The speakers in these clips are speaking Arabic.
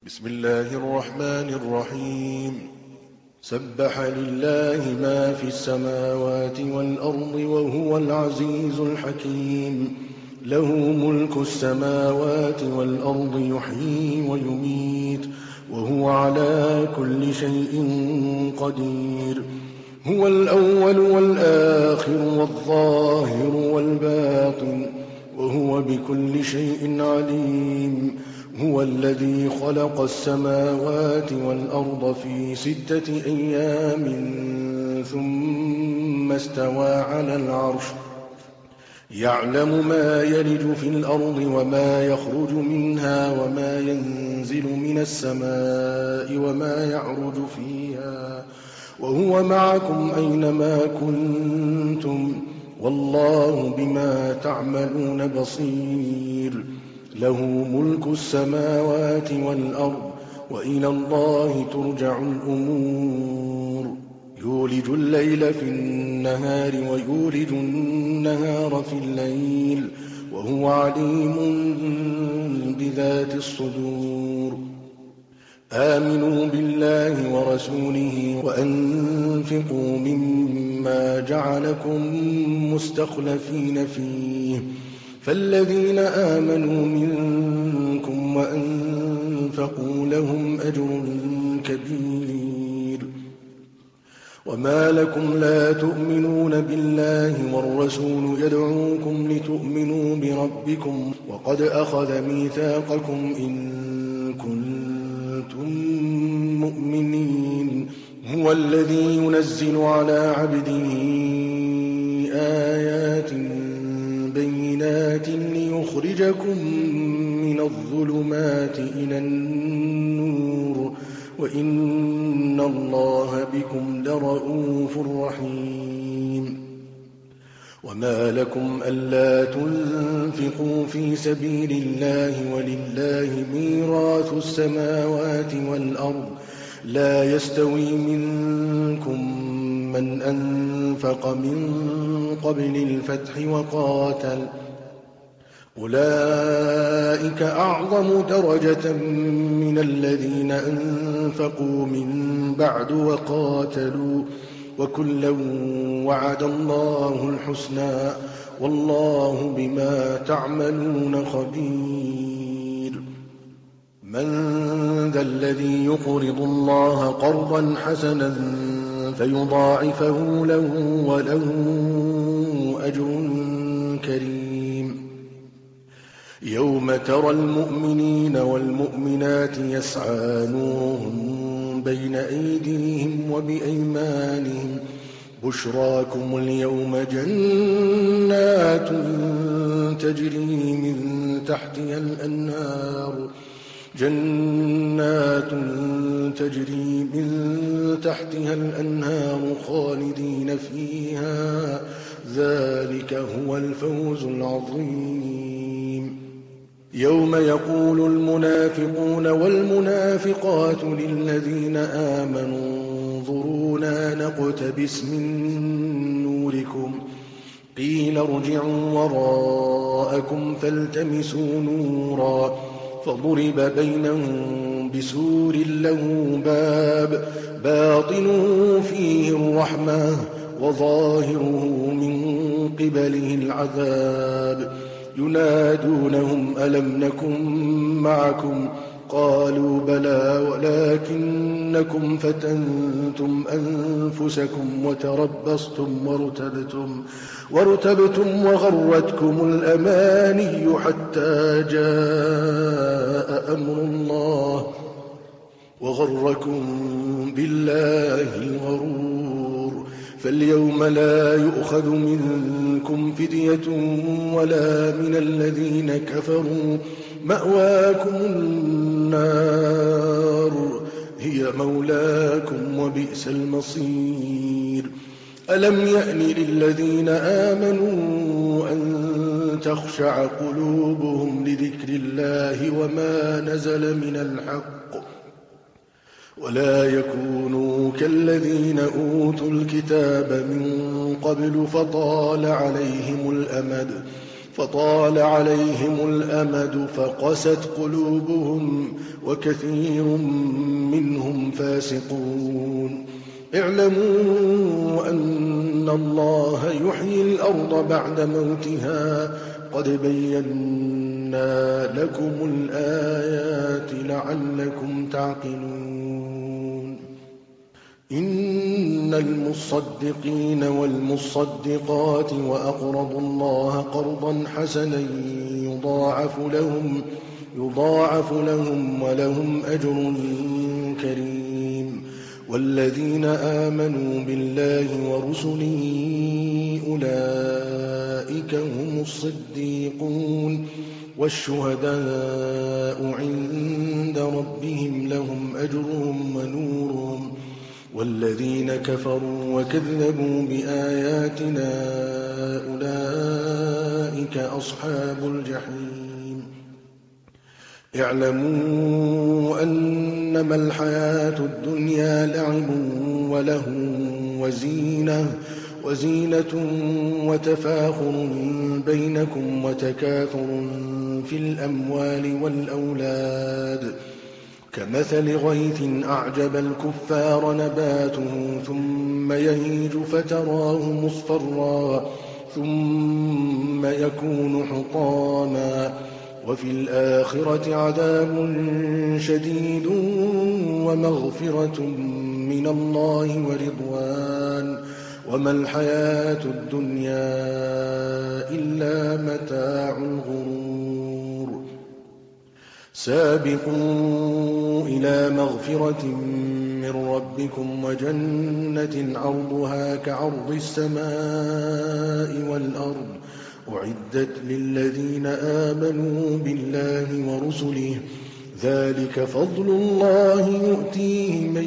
بسم الله الرحمن الرحيم. سبح لله ما في السماوات والأرض وهو العزيز الحكيم. له ملك السماوات والأرض يحيي ويميت وهو على كل شيء قدير. هو الأول والآخر والظاهر والباطن وهو بكل شيء عليم. هو الذي خلق السماوات والأرض في 6 أيام ثم استوى على العرش يعلم ما يلج في الأرض وما يخرج منها وما ينزل من السماء وما يعرج فيها وهو معكم أينما كنتم والله بما تعملون بصير. له ملك السماوات والأرض وإلى الله ترجع الأمور. يولج الليل في النهار ويولج النهار في الليل وهو عليم بذات الصدور. آمنوا بالله ورسوله وأنفقوا مما جعلكم مستخلفين فيه فالذين آمنوا منكم وأنفقوا لهم أجر كبير. وما لكم لا تؤمنون بالله والرسول يدعوكم لتؤمنوا بربكم وقد أخذ ميثاقكم إن كنتم مؤمنين. هو الذي ينزل على عبده آيات بينات ليخرجكم من الظلمات إلى النور وإن الله بكم لرءوف رحيم. وما لكم ألا تنفقوا في سبيل الله ولله ميراث السماوات والأرض لا يستوي منكم من أنفق من قبل الفتح وقاتل أولئك أعظم درجة من الذين أنفقوا من بعد وقاتلوا وكلا وعد الله الحسنى والله بما تعملون خبير. من ذا الذي يقرض الله قرضا حسنا فيضاعفه له وله أجر كريم. يوم ترى المؤمنين والمؤمنات يسعى نورهم بين أيديهم وبأيمانهم بشراكم اليوم جنات تجري من تحتها الأنهار خالدين فيها ذلك هو الفوز العظيم. يوم يقول المنافقون والمنافقات للذين آمنوا انظرونا نقتبس من نوركم قيل ارجعوا وراءكم فالتمسوا نورا فضرب بينهم بسور له باب باطنه فيه الرحمة وظاهره من قبله العذاب ينادونهم ألم نكن معكم قالوا بلى ولكنكم فتنتم أنفسكم وارتبتم وغرتكم الأماني حتى جاء أمر الله وغركم بالله الغرور. فاليوم لا يؤخذ منكم فدية ولا من الذين كفروا مأواكم النار هي مولاكم وبئس المصير. ألم يأن للذين آمنوا أن تخشع قلوبهم لذكر الله وما نزل من الحق ولا يكونوا كالذين أوتوا الكتاب من قبل فطال عليهم الأمد فطال عليهم الأمد فقست قلوبهم وكثير منهم فاسقون. اعلموا أن الله يحيي الأرض بعد موتها قد بينا لكم الآيات لعلكم تعقلون. إن المصدقين والمصدقات وأقرضوا الله قرضا حسنا يضاعف لهم ولهم أجر كريم. والذين آمنوا بالله ورسله أولئك هم الصديقون والشهداء عند ربهم لهم أجرهم ونورهم. والذين كفروا وكذبوا بآياتنا أولئك أصحاب الجحيم. اعلموا أنما الحياة الدنيا لعب وله وزينة وتفاخر بينكم وتكاثر في الأموال والأولاد كمثل غيث أعجب الكفار نباته ثم يهيج فتراه مصفرا ثم يكون حطاما وفي الآخرة عذاب شديد ومغفرة من الله ورضوان وما الحياة الدنيا إلا متاع الغرور. سابقوا إلى مغفرة من ربكم وجنة عرضها كعرض السماء والأرض أعدت للذين آمنوا بالله ورسله ذلك فضل الله يؤتيه من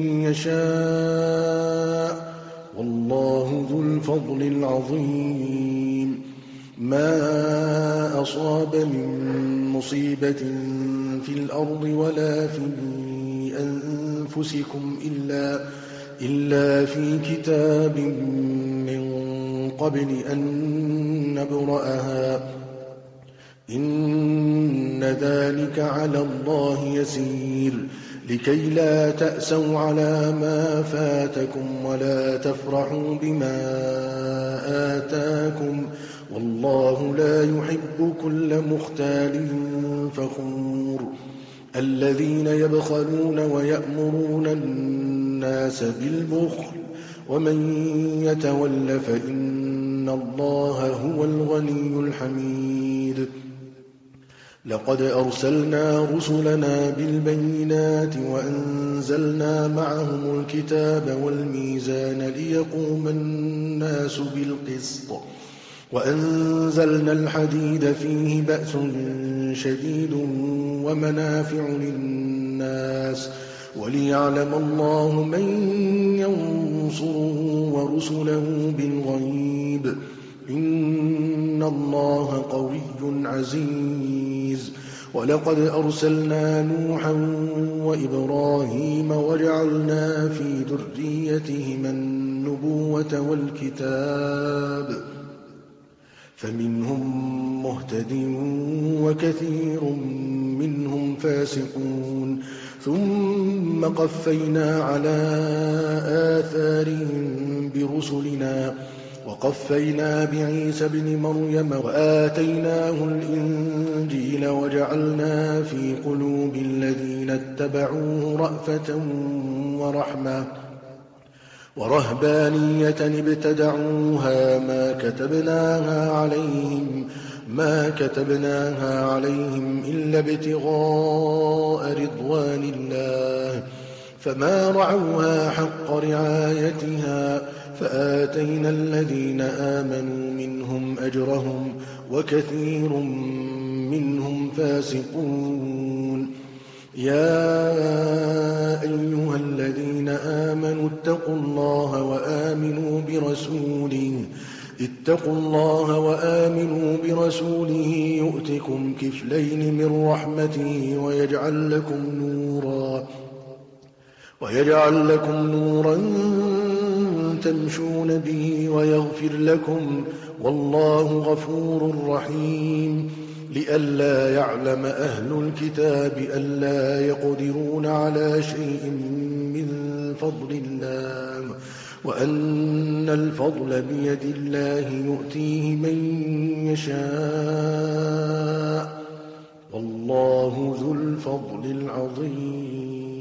يشاء والله ذو الفضل العظيم. ما أصاب من مصيبة في الأرض ولا في أنفسكم إلا في كتاب من قبل أن نبرأها إن ذلك على الله يسير. لكي لا تأسوا على ما فاتكم ولا تفرحوا بما آتاكم والله لا يحب كل مختال فخور. الذين يبخلون ويأمرون الناس بالبخل ومن يتول فإن الله هو الغني الحميد. لقد أرسلنا رسلنا بالبينات وأنزلنا معهم الكتاب والميزان ليقوم الناس بالقسط وأنزلنا الحديد فيه بأس شديد ومنافع للناس وليعلم الله من ينصره ورسله بالغيب إن الله قوي عزيز. ولقد أرسلنا نوحا وإبراهيم وجعلنا في ذريتهما النبوة والكتاب فمنهم مهتد وكثير منهم فاسقون. ثم قفينا على آثارهم برسلنا وقفينا بعيسى ابن مريم وآتيناه الإنجيل وجعلنا في قلوب الذين اتبعوه رأفة ورحمة ورهبانية ابتدعوها ما كتبناها عليهم إلا ابتغاء رضوان الله فما رعوها حق رعايتها فآتينا الذين آمنوا منهم أجرهم وكثير منهم فاسقون. يا أيها الذين آمنوا اتقوا الله وآمنوا برسوله يؤتكم كفلين من رحمته ويجعل لكم نورا تمشون به ويغفر لكم، والله غفور رحيم. لئلا يعلم أهل الكتاب ألا يقدرون على شيء من فضل الله، وأن الفضل بيد الله يؤتيه من يشاء، والله ذو الفضل العظيم.